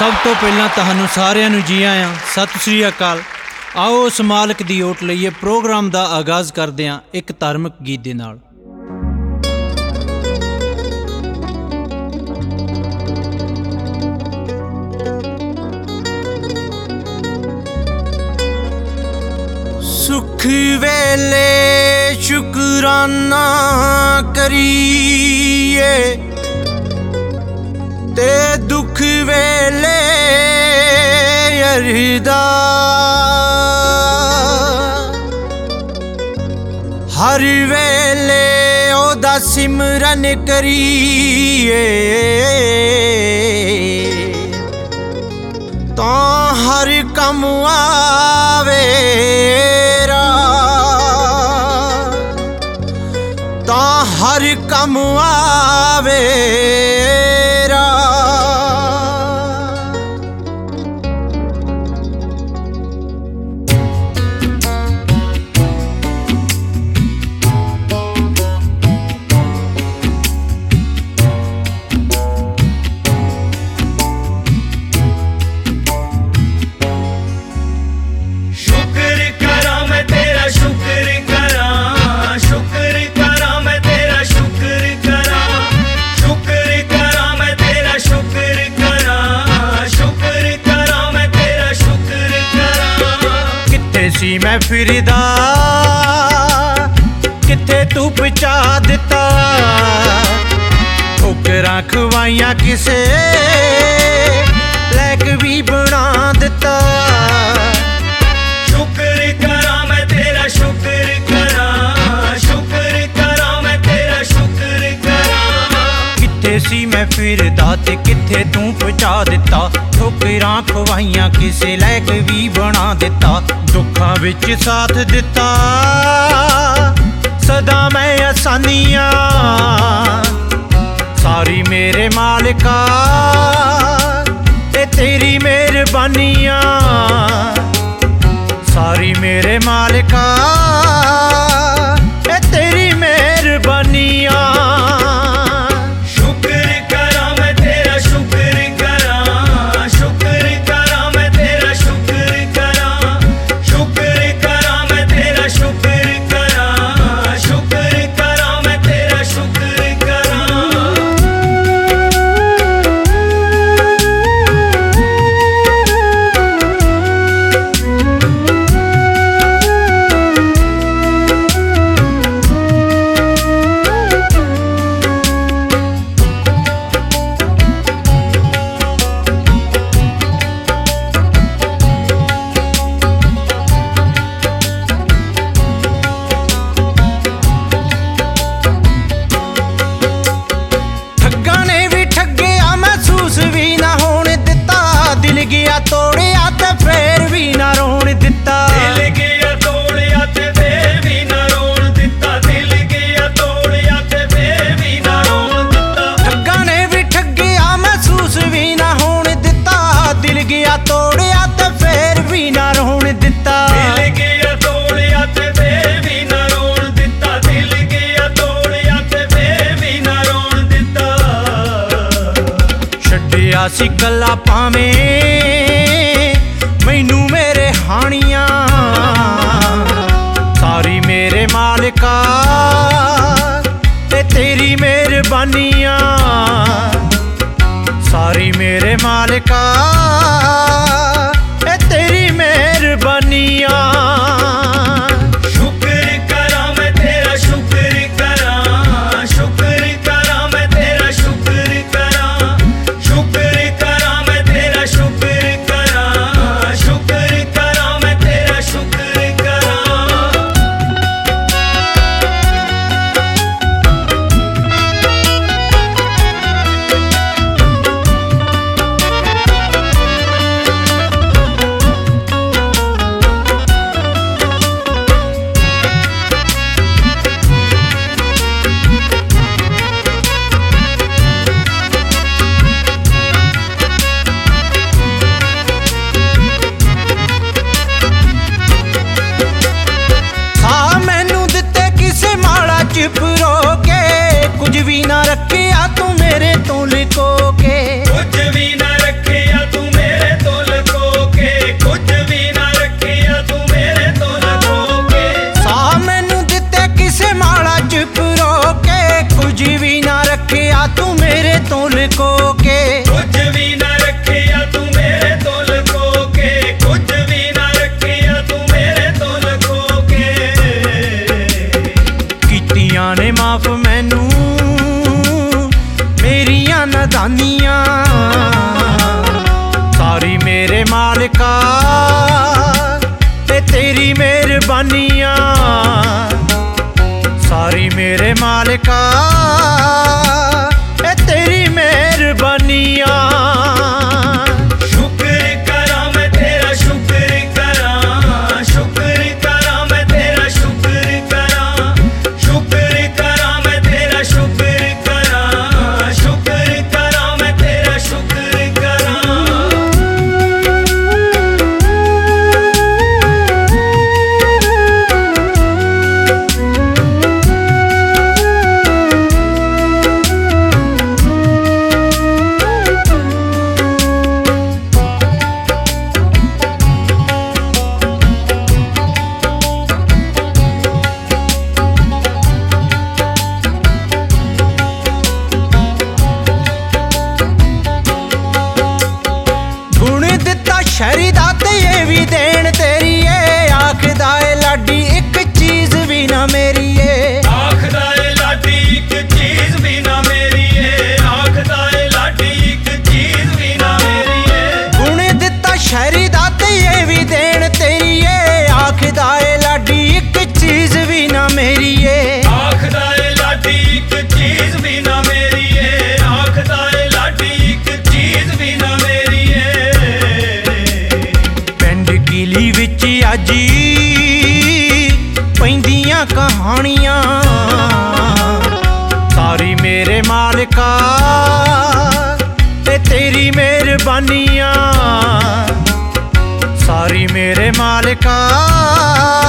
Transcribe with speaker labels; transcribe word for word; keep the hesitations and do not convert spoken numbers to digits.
Speaker 1: ਸਭ ਤੋਂ ਪਹਿਲਾਂ ਤੁਹਾਨੂੰ ਸਾਰਿਆਂ ਨੂੰ ਜੀ ਆਇਆਂ, ਸਤਿ ਸ੍ਰੀ ਅਕਾਲ। ਆਓ ਉਸ ਮਾਲਕ ਦੀ ਓਟ ਲਈਏ। ਪ੍ਰੋਗਰਾਮ ਦਾ ਆਗਾਜ਼ ਕਰਦੇ ਹਾਂ ਇੱਕ ਧਾਰਮਿਕ ਗੀਤ ਦੇ ਨਾਲ। ਸੁਖ ਵੇਲੇ ਸ਼ੁਕਰਾਨਾ ਕਰੀਏ ਤੇ ਦੁੱਖ ਵੇਲੇ ਅਰਦਾ, ਹਰ ਵੇਲੇ ਉਹਦਾ ਸਿਮਰਨ ਕਰੀਏ ਤਾਂ ਹਰ ਕੰਮ ਆਵੇ, ਤਾਂ ਹਰ ਕੰਮ ਆਵੇ। ਸੀ ਮੈਂ ਫਿਰਦਾ ਕਿੱਥੇ ਤੂੰ ਪਹੁੰਚਾ ਦਿੱਤਾ, ਠੋਕਰਾਂ ਖਵਾਈਆਂ ਕਿਸੇ ਲੈਕ ਵੀ ਬਣਾ ਦਿੱਤਾ। ਸ਼ੁਕਰ ਕਰਾਂ ਮੈਂ ਤੇਰਾ, ਸ਼ੁਕਰ ਕਰਾਂ, ਸ਼ੁਕਰ ਕਰਾਂ ਮੈਂ ਤੇਰਾ, ਸ਼ੁਕਰ ਕਰਾਂ। ਕਿੱਥੇ ਸੀ ਮੈਂ ਫਿਰਦਾ ਤੇ ਕਿੱਥੇ ਤੂੰ ਪਹੁੰਚਾ ਦਿੱਤਾ, ਠੋਕਰਾਂ ਖਵਾਈਆਂ ਕਿਸੇ ਲੈਕ ਵੀ ਬਣਾ ਦਿੱਤਾ। ਦੁੱਖਾਂ ਵਿੱਚ ਸਾਥ ਦਿੱਤਾ ਸਦਾ ਮੈਂ ਆਸਾਨੀਆਂ, ਸਾਰੀ ਮੇਰੇ ਮਾਲਕਾ ਇਹ ਤੇਰੀ ਮਿਹਰਬਾਨੀਆਂ, ਸਾਰੀ ਮੇਰੇ ਮਾਲਕਾ ਇਹ ਤੇਰੀ ਮਿਹਰਬਾਨੀਆਂ। ਗਿਆ ਤੋੜਿਆ ਤੇ ਫੇਰ ਵੀ ਨਾ ਰੋਣ ਦਿੱਤਾ, ਦਿਲ ਗਿਆ ਤੋੜਿਆ ਤੇ ਫੇਰ ਵੀ ਨਾ ਰੋਣ ਦਿੱਤਾ, ਦਿਲ ਗਿਆ ਤੋੜਿਆ ਤੇ ਫੇਰ ਵੀ ਨਾ ਰੋਣ ਦਿੱਤਾ। ਠੱਗਾਂ ਨੇ ਵੀ ਠੱਗਿਆ ਮਹਿਸੂਸ ਵੀ ਨਾ ਹੋਣ ਦਿੱਤਾ, ਦਿਲ ਗਿਆ ਤੋੜਿਆ ਤੇ ਫੇਰ ਵੀ ਨਾ ਰੋਣ ਦਿੱਤਾ, ਦਿਲ ਗਿਆ ਤੋੜਿਆ ਤੇ ਫੇਰ ਵੀ ਨਾ ਰੋਣ ਦਿੱਤਾ, ਦਿਲ ਗਿਆ ਤੋੜਿਆ ਤੇ ਫੇਰ ਵੀ ਨਾ ਰੋਣ ਦਿੱਤਾ। ਛੱਡਿਆ ਸੀ ਕੱਲਾ ਭਾਵੇਂ ਮੈਨੂੰ ਮੇਰੇ ਹਾਣੀਆਂ, ਸਾਰੀ ਮੇਰੇ ਮਾਲਕਾ ਤੇ ਤੇਰੀ ਮਿਹਰਬਾਨੀਆਂ, ਸਾਰੀ ਮੇਰੇ ਮਾਲਕਾ ਇਹ ਤੇਰੀ ਮਿਹਰਬਾਨੀਆਂ। मेरे मालिका ते तेरी मेहरबानियां, सारी मेरे मालिका ए तेरी मेहरबानियां। शुक्र करा मैं तेरा शुक्र करा, शुक्र करा मैं तेरा शुक्र करा, शुक्र करा मैं तेरा शुक्र करा, शुक्र करा मैं तेरा शुक्र करा। शहरी दा ते ये भी देन तेरी है, आखदा ए लाडी एक चीज भी ना मेरी है, आखदा ए लाडी एक चीज भी ना मेरी है, आखदा ए लाडी एक चीज भी ना मेरी है। गुण दिता शहरी दा ते ये भी देन तेरी है, आखदा ए लाडी एक चीज भी ना मेरी है, आखदा ए लाडी एक चीज भी ना मेरी है, आखदा ए लाडी एक चीज भी ना मेरी है। किली विच आजी पैंदियां कहानियां, सारी मेरे मालिका ते तेरी मेहरबानियां, सारी मेरे मालिका